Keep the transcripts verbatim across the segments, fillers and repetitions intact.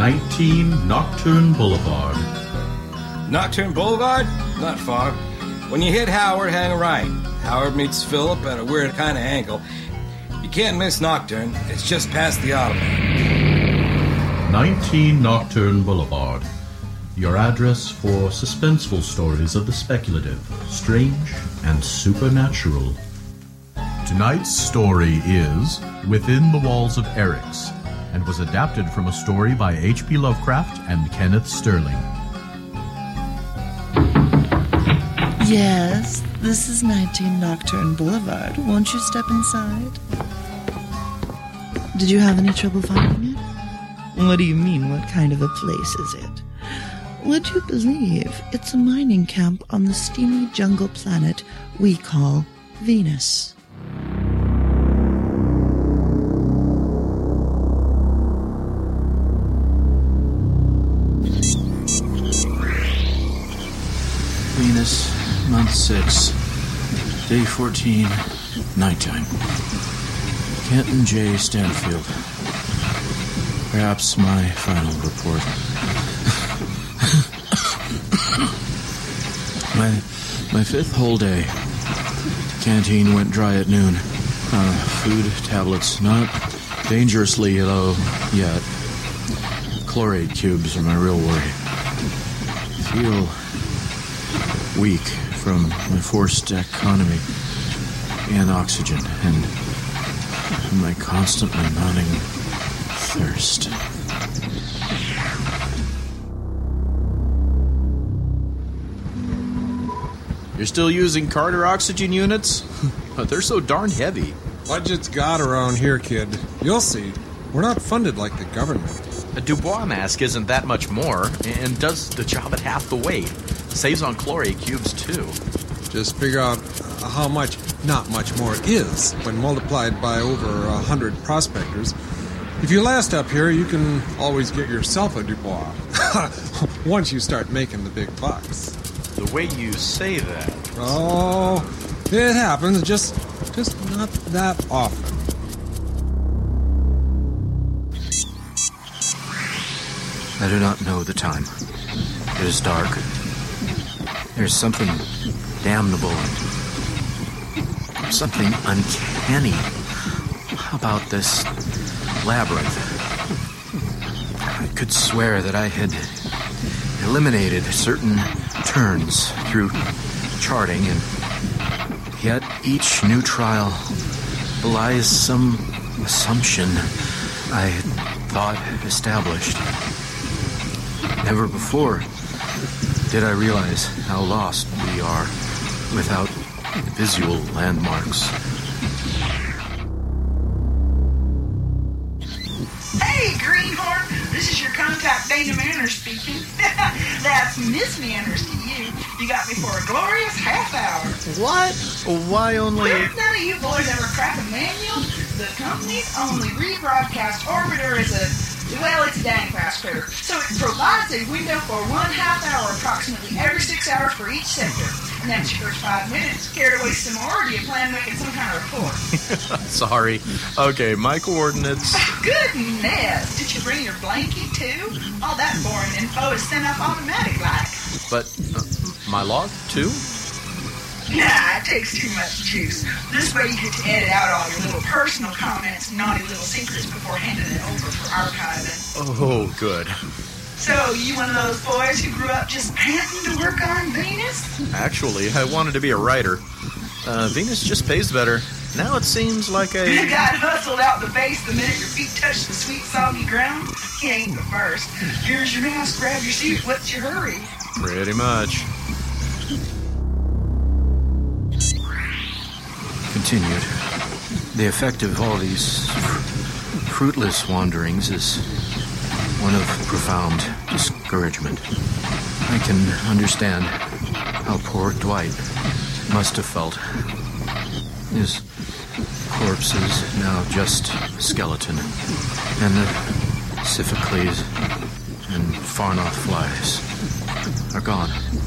nineteen Nocturne Boulevard. Nocturne Boulevard? Not far. When you hit Howard, hang a right. Howard meets Phillip at a weird kind of angle. You can't miss Nocturne. It's just past the Autobahn. nineteen Nocturne Boulevard. Your address for suspenseful stories of the speculative, strange, and supernatural. Tonight's story is Within the Walls of Eryx, and was adapted from a story by H P Lovecraft and Kenneth Sterling. Yes, this is nineteen Nocturne Boulevard. Won't you step inside? Did you have any trouble finding it? What do you mean, what kind of a place is it? Would you believe it's a mining camp on the steamy jungle planet we call Venus? Venus, month six, day fourteen, nighttime. Kenton J. Stanfield. Perhaps my final report. my my fifth whole day. Canteen went dry at noon. Uh, food, tablets, not dangerously low yet. Chlorate cubes are my real worry. Feel weak from my forced economy and oxygen and my constantly mounting thirst. You're still using Carter oxygen units? They're so darn heavy. Budget's God around here, kid. You'll see. We're not funded like the government. A Dubois mask isn't that much more, and does the job at half the weight. Saves on chlorate cubes, too. Just figure out how much not much more is when multiplied by over a hundred prospectors. If you last up here, you can always get yourself a Dubois. Once you start making the big bucks. The way you say that. Oh, it happens, just, just not that often. I do not know the time. It is dark. There's something damnable and something uncanny about this labyrinth. I could swear that I had eliminated certain turns through charting, and yet each new trial belies some assumption I had thought established. Never before did I realize how lost we are without visual landmarks. Hey, Greenhorn! This is your contact, Dana Manners speaking. That's Miss Manners to you. You got me for a glorious half hour. What? Why only... Well, none of you boys ever crack a manual? The company's only rebroadcast orbiter is a... Well, it's a dang fast critter. So it provides a window for one half hour approximately every six hours for each sector. And that's your first five minutes. Care to waste some more, or do you plan making some kind of report? Sorry. Okay, my coordinates... Goodness! Did you bring your blankie, too? All that boring info is sent up automatic-like. But, uh, my log, too? Nah, it takes too much juice. This way you get to edit out all your little personal comments and naughty little secrets before handing it over for archiving. Oh, good. So, you one of those boys who grew up just panting to work on Venus? Actually, I wanted to be a writer. Uh, Venus just pays better. Now it seems like a... You got hustled out the base the minute your feet touched the sweet, soggy ground? He ain't the first. Here's your mask, grab your seat, what's your hurry? Pretty much. Continued. The effect of all these fruitless wanderings is one of profound discouragement. I can understand how poor Dwight must have felt. His corpse is now just a skeleton, and the Siphocles and Farnoth flies are gone.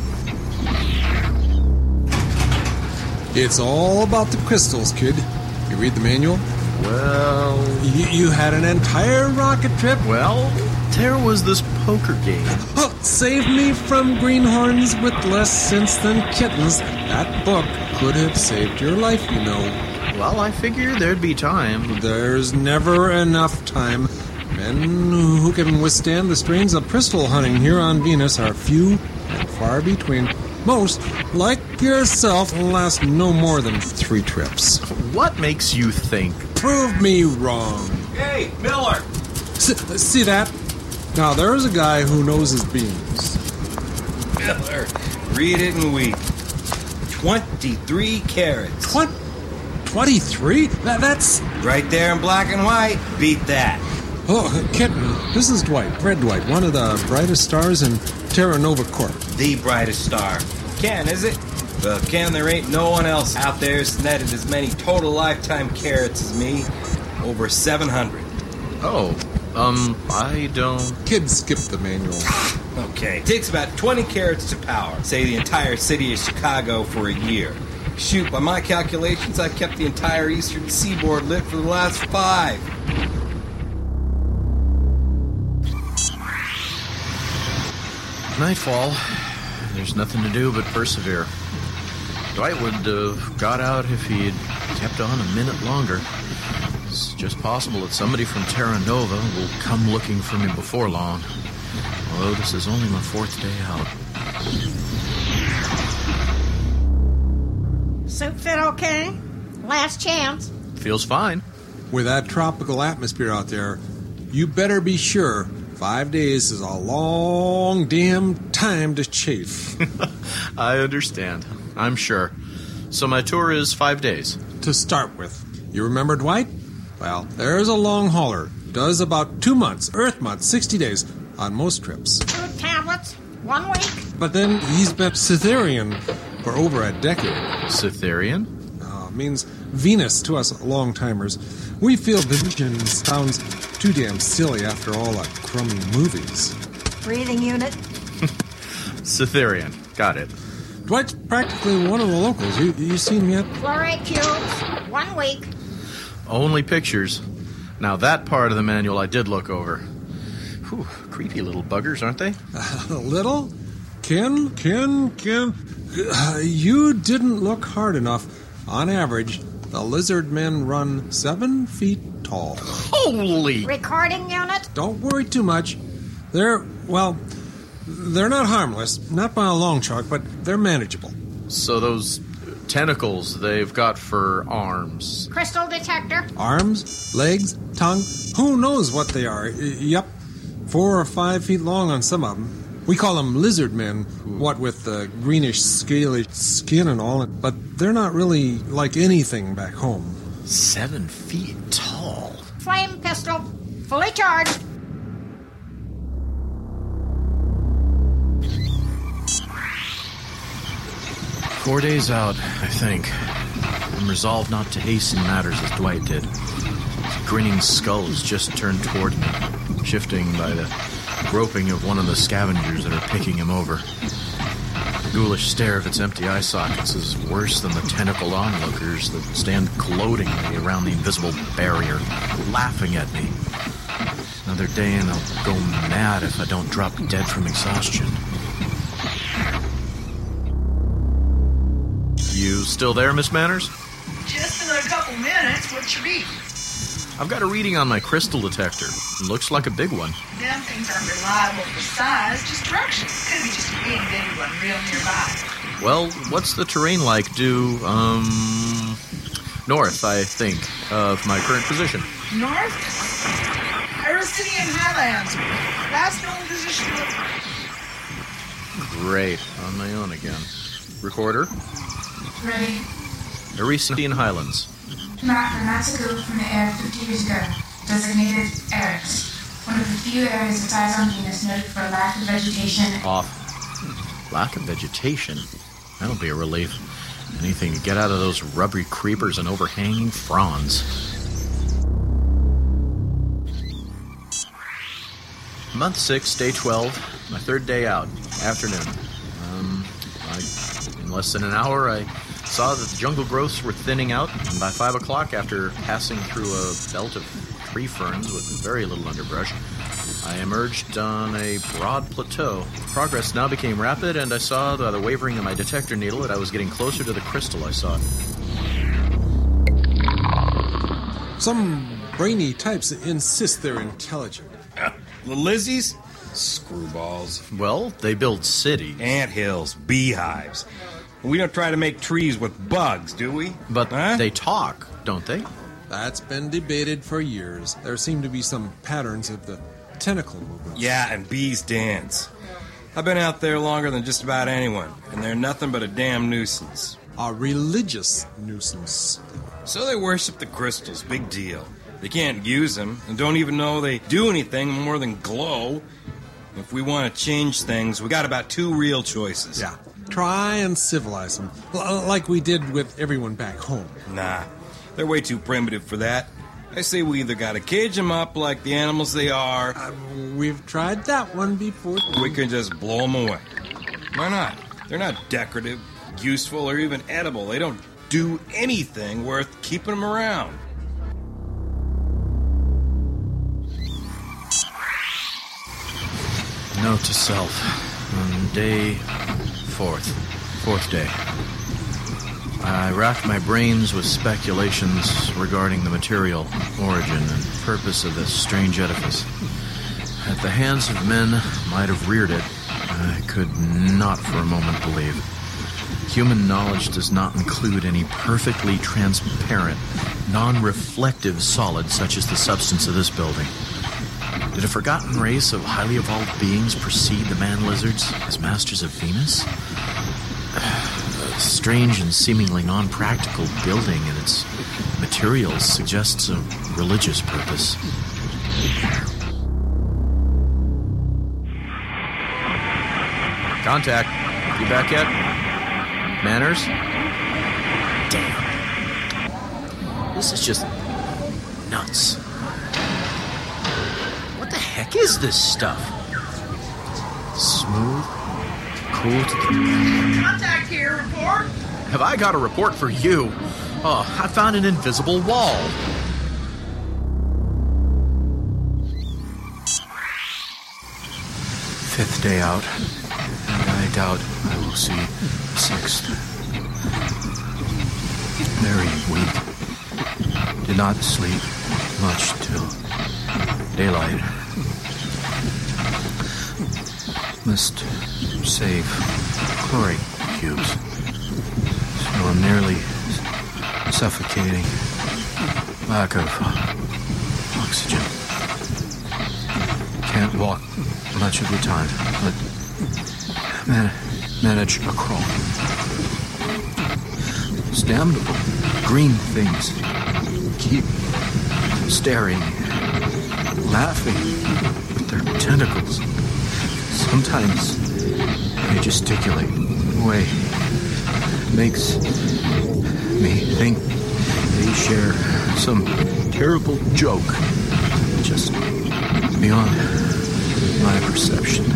It's all about the crystals, kid. You read the manual? Well... You, you had an entire rocket trip? Well... there was this poker game. Oh, save me from greenhorns with less sense than kittens. That book could have saved your life, you know. Well, I figured there'd be time. There's never enough time. Men who can withstand the strains of pistol hunting here on Venus are few and far between. Most, like yourself, last no more than three trips. What makes you think? Prove me wrong. Hey, Miller! See, see that? Now, there's a guy who knows his beans. Miller, read it and weep. twenty-three carats. What? twenty-three? That, that's... Right there in black and white. Beat that. Oh, Kitten, this is Dwight, Red Dwight, one of the brightest stars in Terra Nova Corp. The brightest star. Ken, is it? Well, Ken, there ain't no one else out there that's netted as many total lifetime carats as me. Over seven hundred. Oh, um, I don't... Kid skipped the manual. Okay. It takes about twenty carats to power, say the entire city of Chicago for a year. Shoot, by my calculations, I've kept the entire eastern seaboard lit for the last five. Nightfall. There's nothing to do but persevere. Dwight would have got out if he'd kept on a minute longer. It's just possible that somebody from Terra Nova will come looking for me before long. Although this is only my fourth day out. Suit fit okay? Last chance. Feels fine. With that tropical atmosphere out there, you better be sure five days is a long damn time to chafe. I understand. I'm sure. So my tour is five days. To start with. You remember Dwight? Well, there's a long hauler. Does about two months, Earth months, sixty days on most trips. Two tablets, one week. But then he's been Cytherian for over a decade. Cytherian? Uh, means Venus to us long-timers. We feel vision sounds too damn silly after all the crummy movies. Breathing unit. Cytherian. Got it. Dwight's practically one of the locals. You you seen him yet? Fluorite cubes, one week. Only pictures. Now that part of the manual I did look over. Whew, creepy little buggers, aren't they? A little? Ken, Ken, Ken, uh, you didn't look hard enough. On average, the lizard men run seven feet tall. Holy! Recording unit. Don't worry too much. They're, well, they're not harmless, not by a long chalk, but they're manageable. So those tentacles they've got for arms. Crystal detector. Arms, legs, tongue, who knows what they are. Y- yep, four or five feet long on some of them. We call them lizard men, what with the greenish, scaly skin and all, but they're not really like anything back home. Seven feet tall. Flame pistol, fully charged. Four days out, I think. I'm resolved not to hasten matters as Dwight did. His grinning skull has just turned toward me, shifting by the groping of one of the scavengers that are picking him over. The ghoulish stare of its empty eye sockets is worse than the tentacled onlookers that stand gloatingly around the invisible barrier, laughing at me. Another day and I'll go mad if I don't drop dead from exhaustion. You still there, Miss Manners? Just another couple minutes. What's your beef? I've got a reading on my crystal detector. Looks like a big one. Them things aren't reliable for size, just direction. Could be just a big, big one real nearby. Well, what's the terrain like due, um, north, I think, of my current position? North? Aristinian Highlands. Last known position. Great. On my own again. Recorder? Ready. Aristinian Highlands. Map from Mexico from the air fifty years ago. Designated Eris. One of the few areas of size on Venus noted for a lack of vegetation. Off. Lack of vegetation? That'll be a relief. Anything to get out of those rubbery creepers and overhanging fronds. Month six, day twelve, my third day out, afternoon. Um, I, in less than an hour, I saw that the jungle growths were thinning out, and by five o'clock, after passing through a belt of tree ferns with very little underbrush, I emerged on a broad plateau. Progress now became rapid, and I saw by the wavering of my detector needle that I was getting closer to the crystal I sought. Some brainy types insist they're intelligent. Uh, the Lizzies? Screwballs. Well, they build cities. Anthills, beehives. We don't try to make trees with bugs, do we? But huh? They talk, don't they? That's been debated for years. There seem to be some patterns of the tentacle movement. Yeah, and bees dance. I've been out there longer than just about anyone, and they're nothing but a damn nuisance. A religious nuisance. So they worship the crystals, big deal. They can't use them, and don't even know they do anything more than glow. If we want to change things, we got about two real choices. Yeah, try and civilize them, L- like we did with everyone back home. Nah, they're way too primitive for that. I say we either gotta cage them up like the animals they are. Uh, we've tried that one before. We can just blow them away. Why not? They're not decorative, useful, or even edible. They don't do anything worth keeping them around. Note to self. On day fourth. Fourth day. I racked my brains with speculations regarding the material, origin, and purpose of this strange edifice. At the hands of men might have reared it, I could not for a moment believe. Human knowledge does not include any perfectly transparent, non-reflective solid such as the substance of this building. Did a forgotten race of highly evolved beings precede the man-lizards as masters of Venus? A strange and seemingly non-practical building and its materials suggests a religious purpose. Contact. You back yet? Manners? Damn. This is just nuts. What the heck is this stuff? Smooth, cool to the... Contact here, report. Have I got a report for you? Oh, I found an invisible wall. Fifth day out, and I doubt I will see the sixth. Very weak. Did not sleep much till daylight. Must save chlorate cubes. So I'm nearly suffocating. Lack of oxygen. Can't walk much of the time, but man- manage a crawl. Those damnable green things keep staring, laughing with their tentacles. Sometimes they gesticulate in a way that makes me think they share some terrible joke just beyond my perception.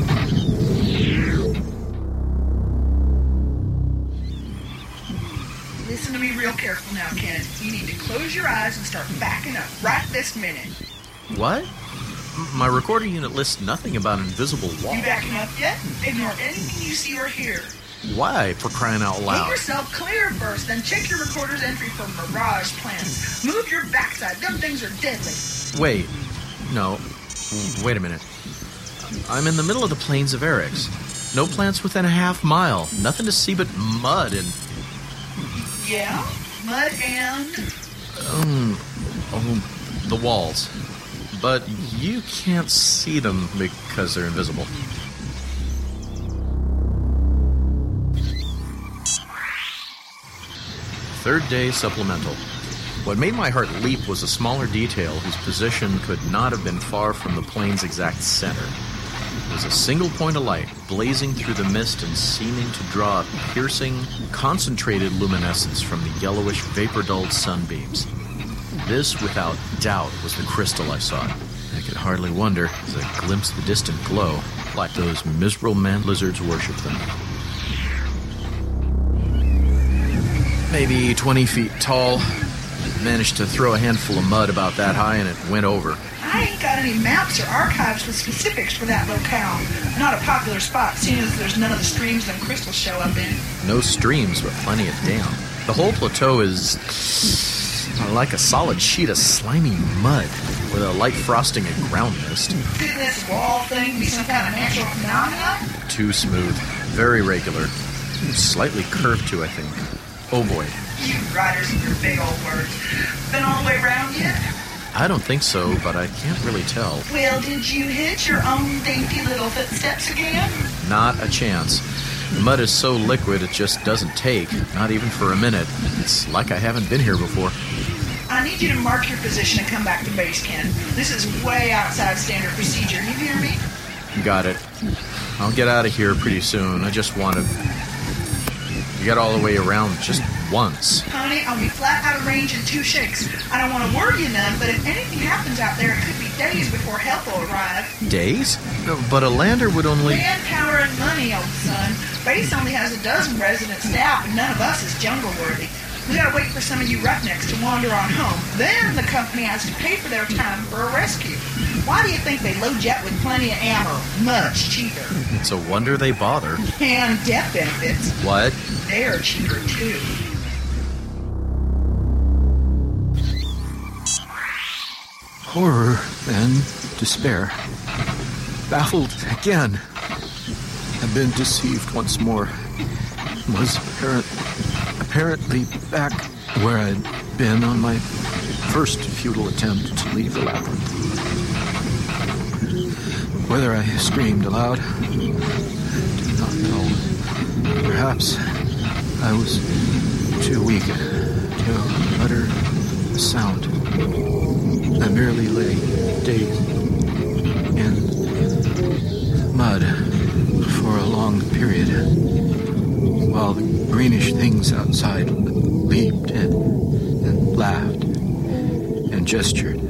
Listen to me real careful now, Ken. You need to close your eyes and start backing up right this minute. What? My recorder unit lists nothing about invisible walls. You backing up yet? Ignore anything you see or hear. Why, for crying out Make loud? yourself clear first, then check your recorder's entry for mirage plants. Move your backside. Them things are deadly. Wait. No. Wait a minute. I'm in the middle of the plains of Eryx. No plants within a half mile. Nothing to see but mud and... Yeah? Mud and... Um, oh, the walls. But you can't see them because they're invisible. Third day supplemental. What made my heart leap was a smaller detail whose position could not have been far from the plane's exact center. It was a single point of light, blazing through the mist and seeming to draw a piercing, concentrated luminescence from the yellowish, vapor-dulled sunbeams. This, without doubt, was the crystal I sought. I could hardly wonder as I glimpsed the distant glow, like those miserable man-lizards worship them. Maybe twenty feet tall. Managed to throw a handful of mud about that high and it went over. I ain't got any maps or archives with specifics for that locale. Not a popular spot, seeing as there's none of the streams them crystals show up in. No streams, but plenty of dam. The whole plateau is like a solid sheet of slimy mud with a light frosting and ground mist. Could this wall thing be some kind of natural phenomenon? Too smooth, very regular, slightly curved too, I think. Oh boy. You riders and your big old words. Been all the way around yet? I don't think so, but I can't really tell. Well, did you hit your own dainty little footsteps again? Not a chance. The mud is so liquid it just doesn't take, not even for a minute. It's like I haven't been here before. I need you to mark your position and come back to base, Ken. This is way outside standard procedure. You hear me? Got it. I'll get out of here pretty soon. I just want to get all the way around just once. Honey, I'll be flat out of range in two shakes. I don't want to worry you none, but if anything happens out there, it could be days before help will arrive. Days? But a lander would only... Manpower and money, old son. Base only has a dozen resident staff, and none of us is jungle-worthy. We gotta wait for some of you roughnecks to wander on home. Then the company has to pay for their time for a rescue. Why do you think they load you up with plenty of ammo? Much cheaper. It's a wonder they bother. And death benefits. What? They're cheaper, too. Horror and despair. Baffled again. Have been deceived once more. Was apparent, apparently back where I'd been on my first futile attempt to leave the labyrinth. Whether I screamed aloud, I do not know. Perhaps I was too weak to utter a sound. I merely lay dazed in mud for a long period, while the greenish things outside leaped and, and laughed and gestured.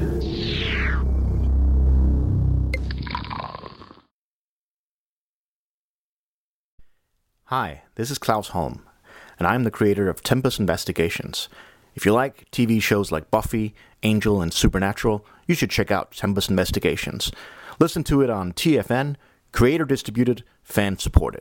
Hi, this is Klaus Holm, and I'm the creator of Tempest Investigations. If you like T V shows like Buffy, Angel, and Supernatural, you should check out Tempest Investigations. Listen to it on T F N, creator-distributed, fan-supported.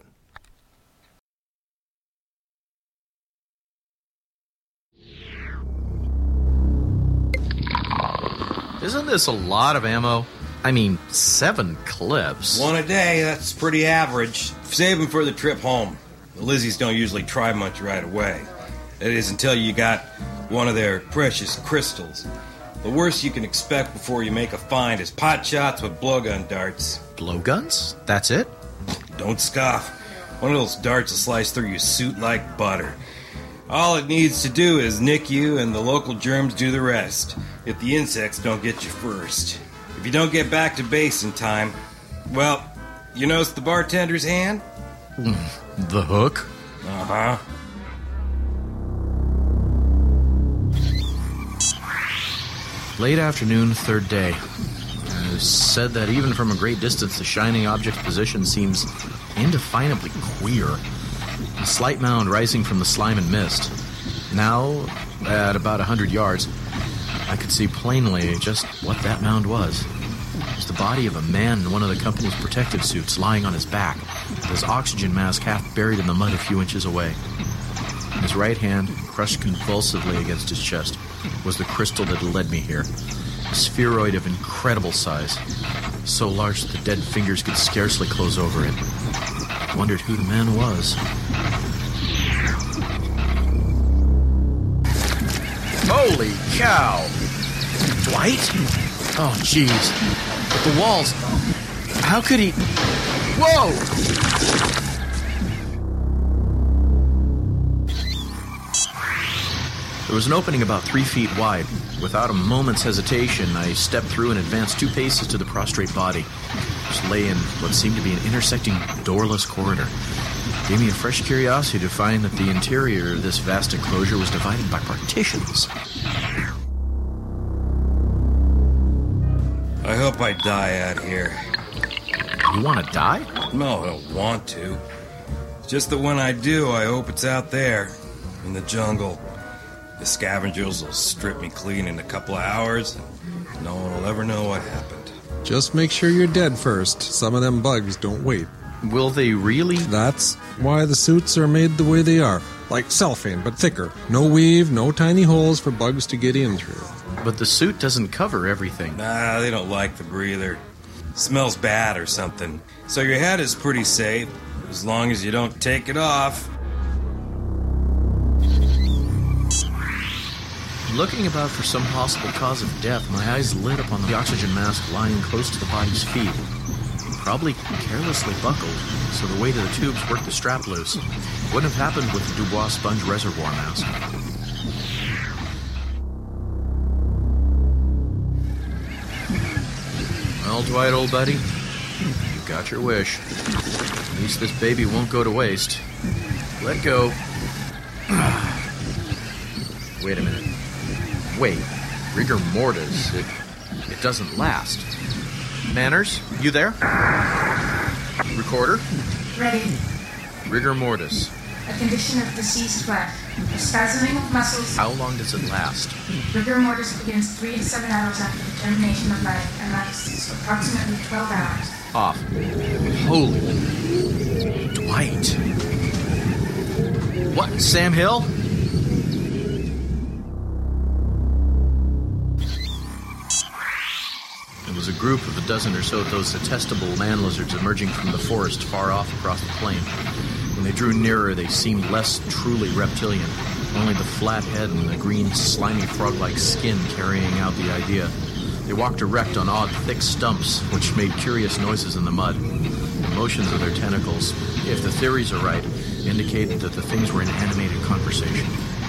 Isn't this a lot of ammo? I mean, seven clips. One a day, that's pretty average. Save them for the trip home. The Lizzies don't usually try much right away. That is until you got one of their precious crystals. The worst you can expect before you make a find is pot shots with blowgun darts. Blowguns? That's it? Don't scoff. One of those darts will slice through your suit like butter. All it needs to do is nick you, and the local germs do the rest, if the insects don't get you first. If you don't get back to base in time, well, you notice the bartender's hand? The hook? Uh-huh. Late afternoon, third day. It was said that even from a great distance, the shining object's position seems indefinably queer. A slight mound rising from the slime and mist. Now, at about a hundred yards, I could see plainly just what that mound was. It was the body of a man in one of the company's protective suits lying on his back, with his oxygen mask half buried in the mud a few inches away. In his right hand, crushed convulsively against his chest, was the crystal that had led me here. A spheroid of incredible size, so large that the dead fingers could scarcely close over it. I wondered who the man was. Holy cow! Dwight? Oh, jeez. But the walls... How could he... Whoa! There was an opening about three feet wide. Without a moment's hesitation, I stepped through and advanced two paces to the prostrate body, which lay in what seemed to be an intersecting, doorless corridor. It gave me a fresh curiosity to find that the interior of this vast enclosure was divided by partitions. I hope I die out here. You want to die? No, I don't want to. It's just that when I do, I hope it's out there, in the jungle. The scavengers will strip me clean in a couple of hours, and No one will ever know what happened. Just make sure you're dead first. Some of them bugs don't wait. Will they really? That's why the suits are made the way they are. Like cellophane, but thicker. No weave, no tiny holes for bugs to get in through. But the suit doesn't cover everything. Nah, they don't like the breather. Smells bad or something. So your head is pretty safe, as long as you don't take it off. Looking about for some possible cause of death, my eyes lit upon the oxygen mask lying close to the body's feet. Probably carelessly buckled, so the weight of the tubes worked the strap loose. Wouldn't have happened with the Dubois sponge reservoir mask. Well, Dwight, old buddy, you got your wish. At least this baby won't go to waste. Let go. Wait a minute. Wait, rigor mortis, it, it doesn't last. Manners, you there? Recorder? Ready. Rigor mortis. A condition of deceased flesh. A spasming of muscles. How long does it last? Rigor mortis begins three to seven hours after the termination of life and lasts approximately twelve hours. Off. Holy. Dwight. What, Sam Hill? It was a group of a dozen or so of those detestable man lizards emerging from the forest far off across the plain. When they drew nearer, they seemed less truly reptilian, only the flat head and the green, slimy frog-like skin carrying out the idea. They walked erect on odd, thick stumps, which made curious noises in the mud. The motions of their tentacles, if the theories are right, indicated that the things were in animated conversation.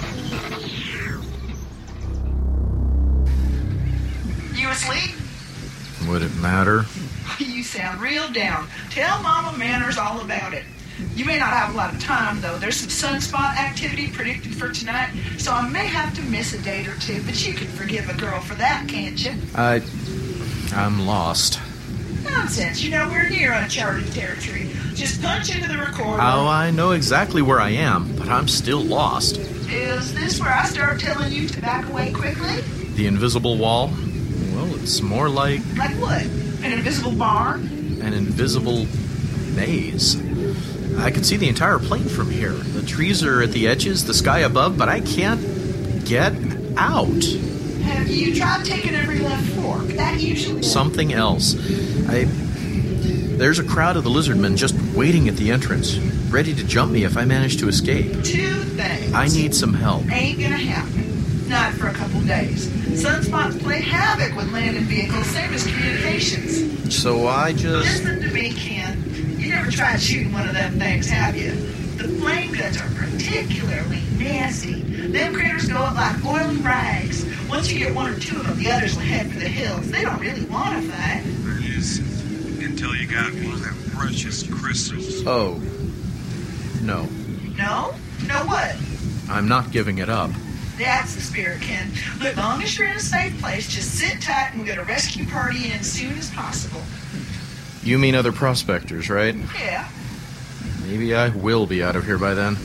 You asleep? Would it matter? You sound real down. Tell Mama Manners all about it. You may not have a lot of time, though. There's some sunspot activity predicted for tonight, so I may have to miss a date or two, but you can forgive a girl for that, can't you? I... I'm lost. Nonsense. You know, we're near uncharted territory. Just punch into the recorder. Oh, I know exactly where I am, but I'm still lost. Is this where I start telling you to back away quickly? The invisible wall? Well, it's more like... Like what? An invisible barn? An invisible maze. I can see the entire plain from here. The trees are at the edges, the sky above, but I can't get out. Have you tried taking every left fork? That usually... Something else. I... There's a crowd of the lizardmen just waiting at the entrance, ready to jump me if I manage to escape. Two things. I need some help. Ain't gonna happen. Not for a couple days. Sunspots play havoc with landing vehicles, same as communications. So I just... Listen to me, Ken. You never tried shooting one of them things, have you? The flame guns are particularly nasty. Them critters go up like oily rags. Once you get one or two of them, the others will head for the hills. They don't really want to fight. Yes, until you got one of them precious crystals. Oh. No. No? No what? I'm not giving it up. That's the spirit, Ken. Look, as long as you're in a safe place, just sit tight and we'll get a rescue party in as soon as possible. You mean other prospectors, right? Yeah. Maybe I will be out of here by then.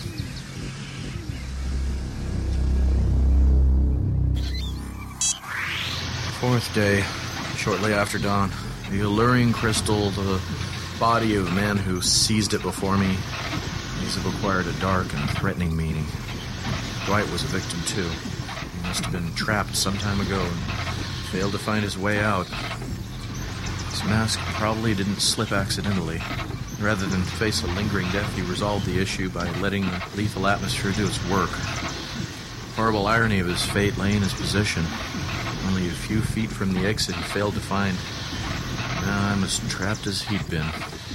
Fourth day, shortly after dawn. The alluring crystal, the body of a man who seized it before me. These have acquired a dark and threatening meaning. Dwight was a victim, too. He must have been trapped some time ago and failed to find his way out. His mask probably didn't slip accidentally. Rather than face a lingering death, he resolved the issue by letting the lethal atmosphere do its work. The horrible irony of his fate lay in his position. Only a few feet from the exit he failed to find. Now I'm as trapped as he'd been.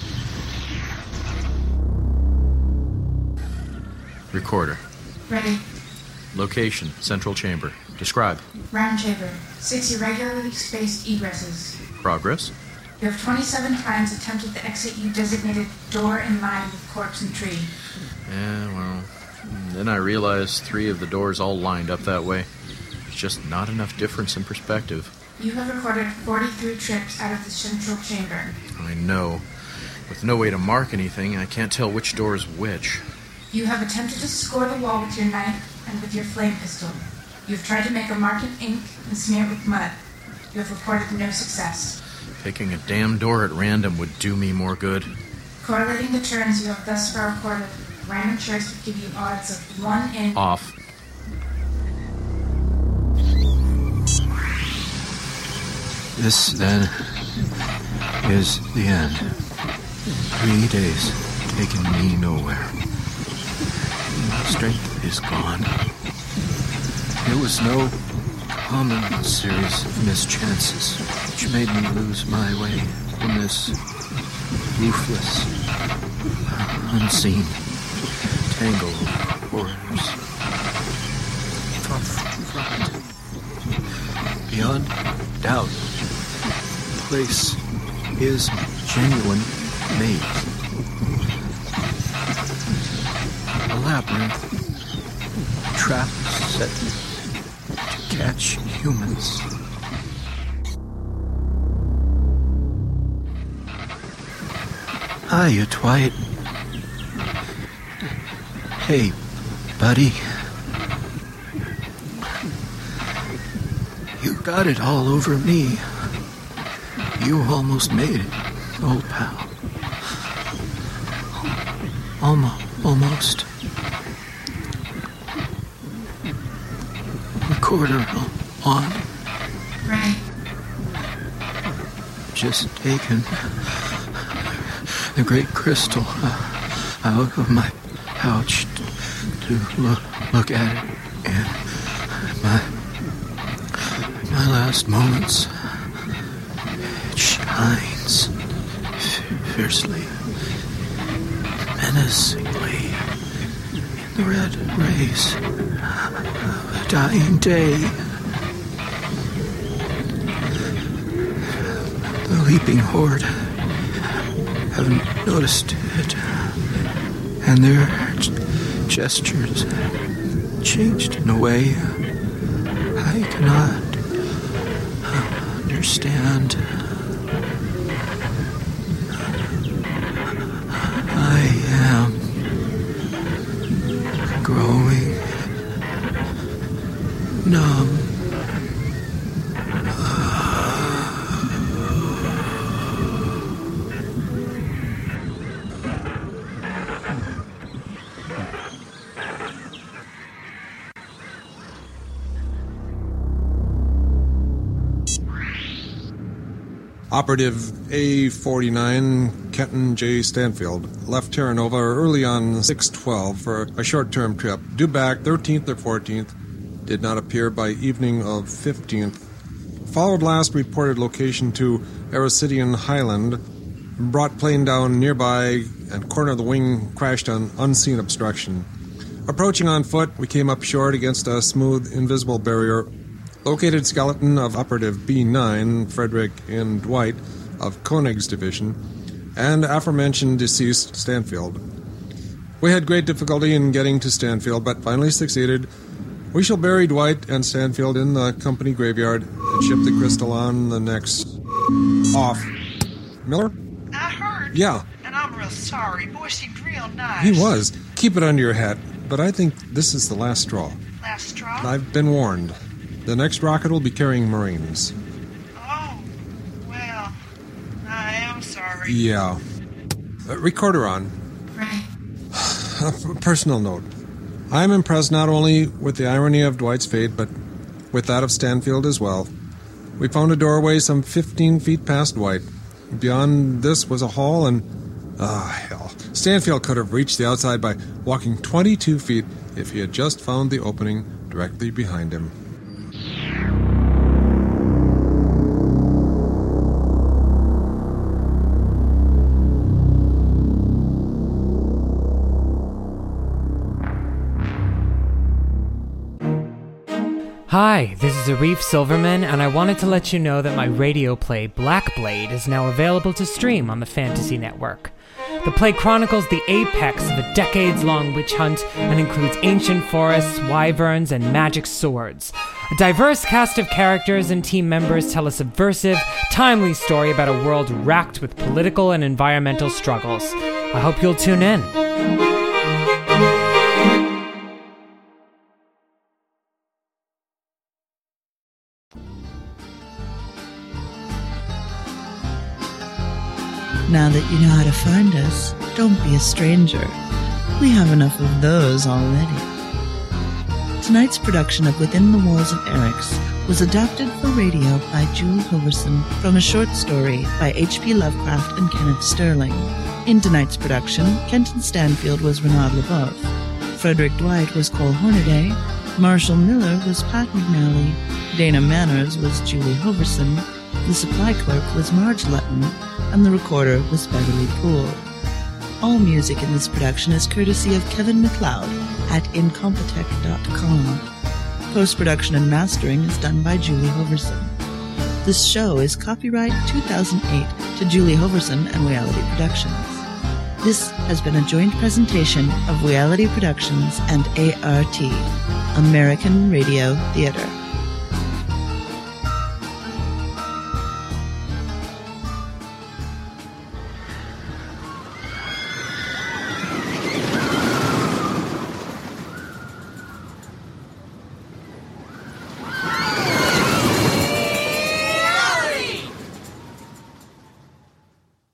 Recorder. Ready. Location, central chamber. Describe. Round chamber. Six irregularly spaced egresses. Progress. You have twenty-seven times attempted the exit you designated door in line with corpse and tree. Yeah, well, then I realized three of the doors all lined up that way. There's just not enough difference in perspective. You have recorded forty-three trips out of the central chamber. I know. With no way to mark anything, I can't tell which door is which. You have attempted to score the wall with your knife and with your flame pistol. You have tried to make a mark in ink and smear it with mud. You have reported no success. Picking a damn door at random would do me more good. Correlating the turns you have thus far recorded, random choice would give you odds of one in... Off. This, then, is the end. Three days taking me nowhere. My strength is gone. It was no common series of mischances which made me lose my way in this roofless, unseen tangle of horrors. Far from it. Beyond doubt, the place is genuine maze. A labyrinth. Traps set to catch humans. Hiya, Dwight. Hey, buddy. You got it all over me. You almost made it, old pal. Almost. Almost. Recorder on. Right. Just taken the great crystal out of my pouch to look, look at it, and my my last moments, it shines fiercely, menacingly in the red rays of a dying day. The leaping horde haven't noticed it, and their g- gestures changed in a way I cannot understand. I am growing numb. Operative A forty-nine, Kenton J. Stanfield, left Terra Nova early on six twelve for a short-term trip. Due back thirteenth or fourteenth, did not appear by evening of fifteenth. Followed last reported location to Aricidian Highland, brought plane down nearby and corner of the wing crashed on unseen obstruction. Approaching on foot, we came up short against a smooth, invisible barrier. Located skeleton of Operative B nine, Frederick and Dwight, of Koenig's division, and aforementioned deceased Stanfield. We had great difficulty in getting to Stanfield, but finally succeeded. We shall bury Dwight and Stanfield in the company graveyard and ship the crystal on the next... off. Miller? I heard. Yeah. And I'm real sorry. Boy seemed real nice. He was. Keep it under your hat, but I think this is the last straw. Last straw? I've been warned. The next rocket will be carrying Marines. Oh, well, I am sorry. Yeah. Uh, recorder on. Right. A personal note. I am impressed not only with the irony of Dwight's fate, but with that of Stanfield as well. We found a doorway some fifteen feet past Dwight. Beyond this was a hall and... Ah, hell. Stanfield could have reached the outside by walking twenty-two feet if he had just found the opening directly behind him. Hi, this is Arif Silverman, and I wanted to let you know that my radio play Black Blade is now available to stream on the Fantasy Network. The play chronicles the apex of a decades-long witch hunt and includes ancient forests, wyverns, and magic swords. A diverse cast of characters and team members tell a subversive, timely story about a world racked with political and environmental struggles. I hope you'll tune in. Now that you know how to find us, don't be a stranger. We have enough of those already. Tonight's production of Within the Walls of Eric's was adapted for radio by Julie Hoverson from a short story by H P Lovecraft and Kenneth Sterling. In tonight's production, Kenton Stanfield was Renaud Leboeuf, Frederick Dwight was Cole Hornaday, Marshall Miller was Pat McNally, Dana Manners was Julie Hoverson, the supply clerk was Marge Lutton, and the recorder was Beverly Poole. All music in this production is courtesy of Kevin MacLeod at incompetech dot com. Post-production and mastering is done by Julie Hoverson. This show is copyright two thousand eight to Julie Hoverson and Reality Productions. This has been a joint presentation of Reality Productions and A R T, American Radio Theater.